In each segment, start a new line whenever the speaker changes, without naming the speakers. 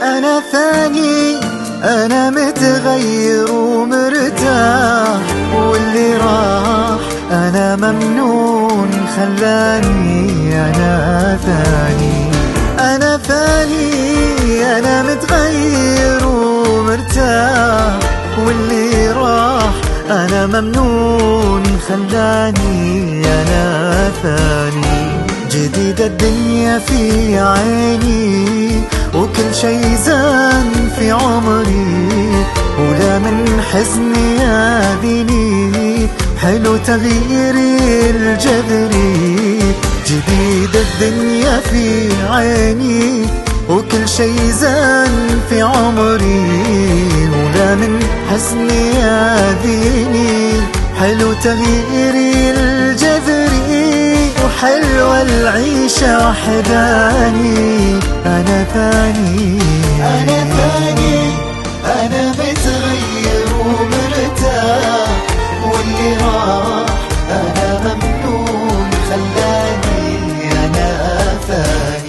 أنا ثاني، أنا متغير ومرتاح، واللي راح أنا ممنون خلاني أنا ثاني. أنا ثاني، أنا متغير ومرتاح، واللي راح أنا ممنون خلاني أنا ثاني. جديدة الدنيا في عيني، وكل شي زان في عمري، ولا من حزني ياذيني، حلو تغييري الجذري. جديدة الدنيا في عيني، وكل شي زان في عمري، ولا من حزني ياذيني، حلو تغييري الجذري. وحلوة العيشة وحداني، أنا ثاني، أنا ثاني، أنا متغير ومرتاح، واللي راح أنا ممنون خلاني أنا ثاني.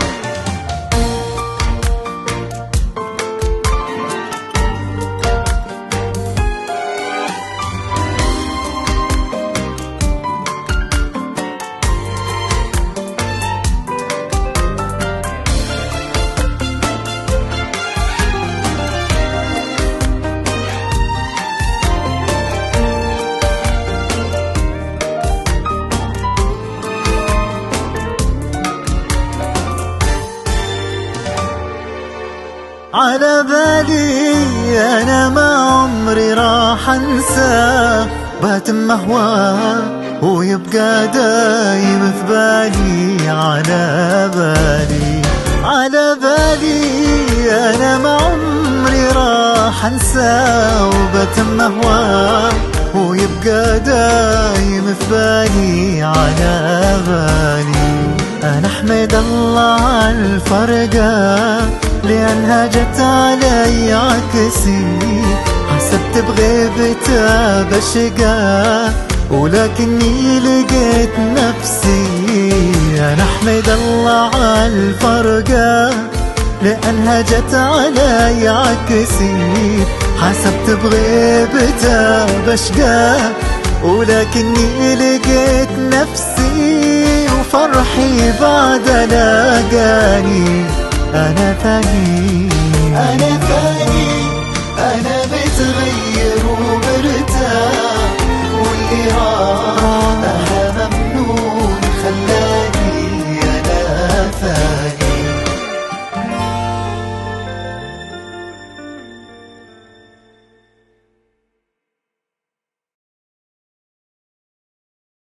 على بالي أنا ما عمري راح أنساه، باتم هواه ويبقى دايم في بالي. على بالي، على بالي أنا ما عمري راح أنساه، وباتم هواه ويبقى دايم في بالي. على بالي أنا أحمد الله على الفرقة، لأنها جت علي عكسي، حسبت بغيبتها بشقى، ولكني لقيت نفسي. أنا أحمد الله على الفرقة، لأنها جت علي عكسي، حسبت بغيبتها بشقى، ولكني لقيت نفسي. وفرحي بعد لاقاني، أنا ثاني، أنا ثاني، أنا متغير